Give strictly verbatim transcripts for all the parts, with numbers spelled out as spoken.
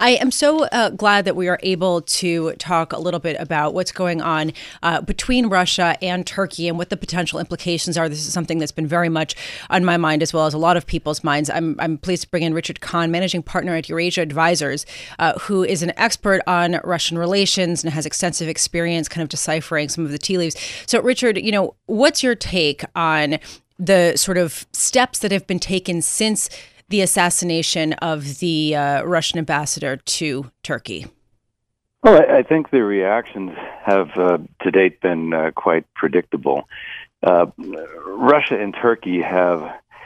I am so uh, glad that we are able to talk a little bit about what's going on uh, between Russia and Turkey and what the potential implications are. This is something that's been very much on my mind, as well as a lot of people's minds. I'm, I'm pleased to bring in Richard Kahn, managing partner at Eurasia Advisors, uh, who is an expert on Russian relations and has extensive experience kind of deciphering some of the tea leaves. So, Richard, you know, what's your take on the sort of steps that have been taken since the assassination of the uh, Russian ambassador to Turkey? Well, I, I think the reactions have uh, to date been uh, quite predictable. Uh, Russia and Turkey have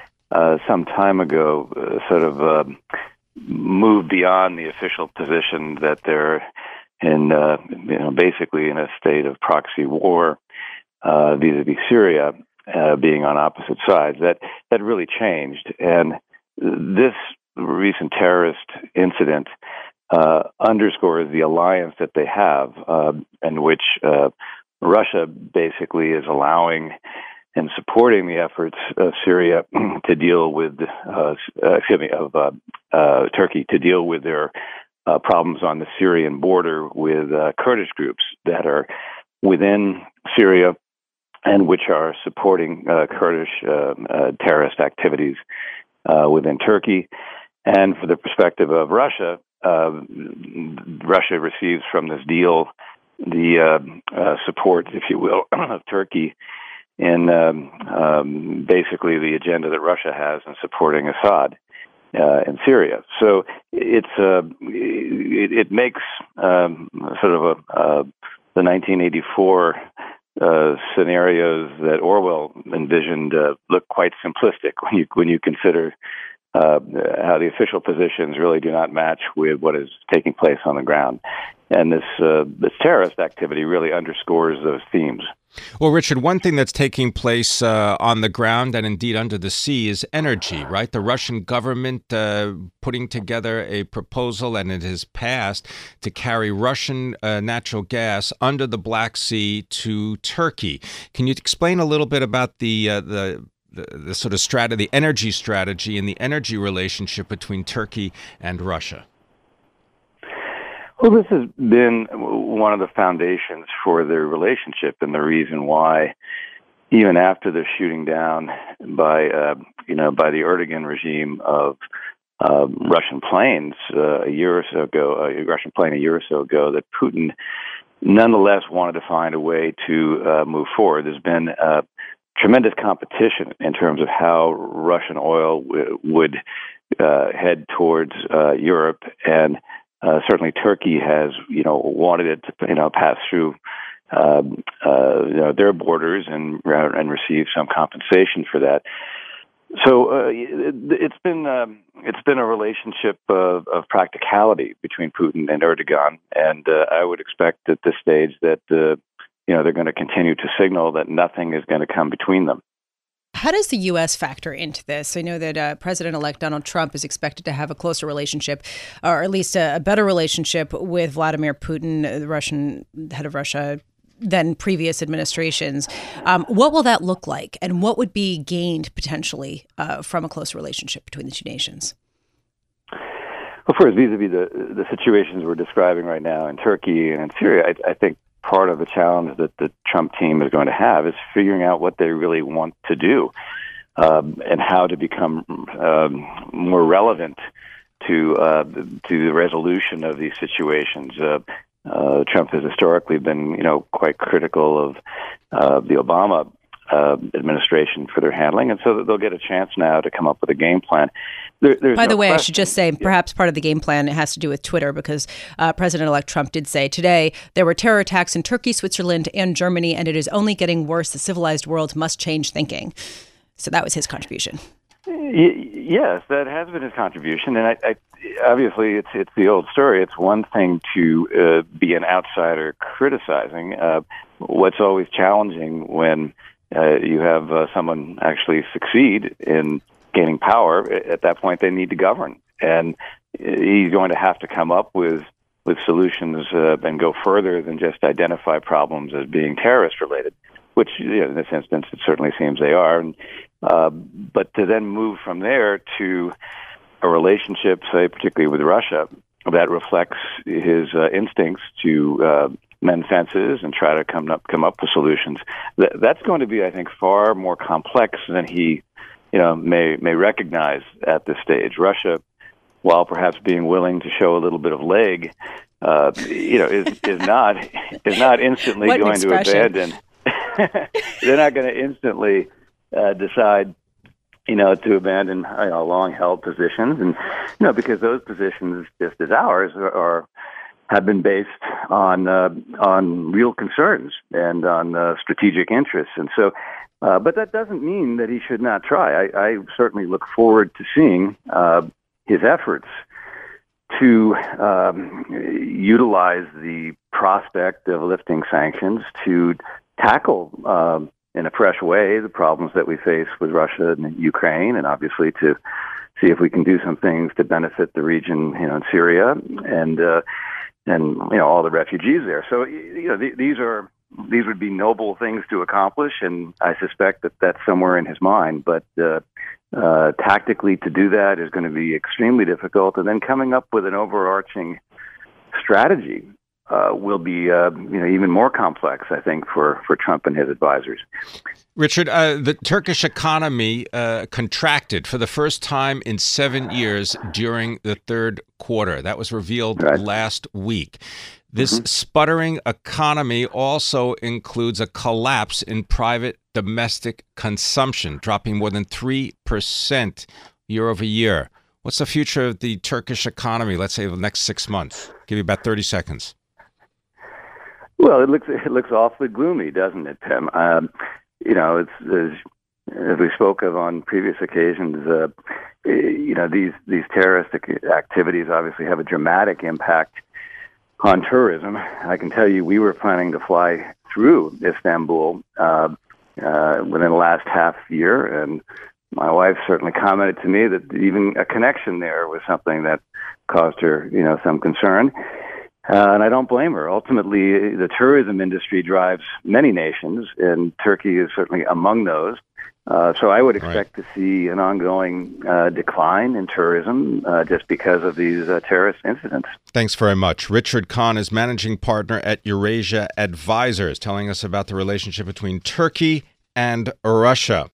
uh, some time ago uh, sort of uh, moved beyond the official position that they're in, uh, you know, basically in a state of proxy war uh, vis-a-vis Syria, uh, being on opposite sides. That that really changed, and this recent terrorist incident uh, underscores the alliance that they have, uh, in which uh, Russia basically is allowing and supporting the efforts of Syria to deal with, uh, uh, excuse me, of uh, uh, Turkey to deal with their uh, problems on the Syrian border with uh, Kurdish groups that are within Syria and which are supporting uh, Kurdish uh, uh, terrorist activities Uh, within Turkey. And for the perspective of Russia, uh, Russia receives from this deal the uh, uh, support, if you will, of Turkey in um, um, basically the agenda that Russia has in supporting Assad uh, in Syria. So it's uh, it, it makes um, sort of a, uh, the nineteen eighty-four Uh, scenarios that Orwell envisioned uh, look quite simplistic when you when you consider uh, how the official positions really do not match with what is taking place on the ground. And this uh, this terrorist activity really underscores those themes. Well, Richard, one thing that's taking place uh, on the ground and indeed under the sea is energy, right? The Russian government uh, putting together a proposal, and it has passed, to carry Russian uh, natural gas under the Black Sea to Turkey. Can you explain a little bit about the uh, the The, the sort of strat- the energy strategy and the energy relationship between Turkey and Russia? Well, this has been one of the foundations for their relationship, and the reason why, even after the shooting down by, uh, you know, by the Erdogan regime of uh, Russian planes uh, a year or so ago, a Russian plane a year or so ago, that Putin nonetheless wanted to find a way to uh, move forward. There's been uh, tremendous competition in terms of how Russian oil w- would uh, head towards uh, Europe, and uh, certainly Turkey has, you know, wanted it to, you know, pass through uh, uh, you know, their borders and uh, and receive some compensation for that. So uh, it, it's been um, it's been a relationship of, of practicality between Putin and Erdogan, and uh, I would expect at this stage that uh, you know, they're going to continue to signal that nothing is going to come between them. How does the U S factor into this? I know that uh, President-elect Donald Trump is expected to have a closer relationship, or at least a, a better relationship with Vladimir Putin, the Russian head of Russia, than previous administrations. Um, what will that look like, and what would be gained potentially uh, from a closer relationship between the two nations? Well, first, vis-a-vis the, the situations we're describing right now in Turkey and in Syria, I, I think part of the challenge that the Trump team is going to have is figuring out what they really want to do, um, and how to become um, more relevant to uh, to the resolution of these situations. Uh, uh, Trump has historically been, you know, quite critical of uh, the Obama uh, administration for their handling, and so they'll get a chance now to come up with a game plan. There, By the no way, question. I should just say, perhaps part of the game plan has to do with Twitter, because uh, President-elect Trump did say today there were terror attacks in Turkey, Switzerland, and Germany, and it is only getting worse. The civilized world must change thinking. So that was his contribution. Y- yes, that has been his contribution, and I, I, obviously it's it's the old story. It's one thing to uh, be an outsider criticizing. Uh, what's always challenging when uh, you have uh, someone actually succeed in gaining power. At that point, they need to govern, and he's going to have to come up with with solutions uh, and go further than just identify problems as being terrorist related, which, you know, in this instance it certainly seems they are. And, uh, but to then move from there to a relationship, say particularly with Russia, that reflects his uh, instincts to uh, mend fences and try to come up come up with solutions. Th- that's going to be, I think, far more complex than he, you know, may may recognize at this stage. Russia, while perhaps being willing to show a little bit of leg, uh, you know, is is not is not instantly What an going to expression. abandon. They're not going to instantly uh, decide, you know, to abandon, you know, long-held positions, and you know, because those positions, just as ours, are, are have been based on uh, on real concerns and on uh, strategic interests, and so. Uh, but that doesn't mean that he should not try. I, I certainly look forward to seeing uh, his efforts to um, utilize the prospect of lifting sanctions to tackle uh, in a fresh way the problems that we face with Russia and Ukraine, and obviously to see if we can do some things to benefit the region, you know, in Syria and uh, and you know all the refugees there. So you know th- these are. These would be noble things to accomplish, and I suspect that that's somewhere in his mind. But uh, uh, tactically, to do that is going to be extremely difficult. And then coming up with an overarching strategy uh, will be, uh, you know, even more complex, I think, for, for Trump and his advisors. Richard, uh, the Turkish economy uh, contracted for the first time in seven years during the third quarter. That was revealed Right. last week. This Mm-hmm. sputtering economy also includes a collapse in private domestic consumption, dropping more than three percent year over year. What's the future of the Turkish economy, let's say, the next six months? Give you about thirty seconds. Well, it looks it looks awfully gloomy, doesn't it, Tim? Um, you know, it's as, as we spoke of on previous occasions. Uh, you know, these these terroristic activities obviously have a dramatic impact on tourism. I can tell you, we were planning to fly through Istanbul uh, uh, within the last half year, and my wife certainly commented to me that even a connection there was something that caused her, you know, some concern. Uh, and I don't blame her. Ultimately, the tourism industry drives many nations, and Turkey is certainly among those. Uh, so I would expect right. to see an ongoing uh, decline in tourism uh, just because of these uh, terrorist incidents. Thanks very much. Richard Kahn is managing partner at Eurasia Advisors, telling us about the relationship between Turkey and Russia.